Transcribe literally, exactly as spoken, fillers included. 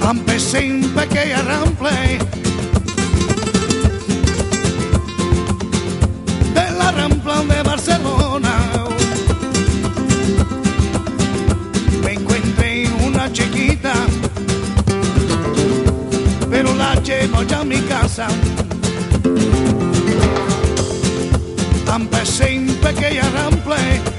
Empecé en pequeña rample de la Rampla de Barcelona. Me encontré una chiquita, pero la llevo ya a mi casa. Empecé en pequeña rample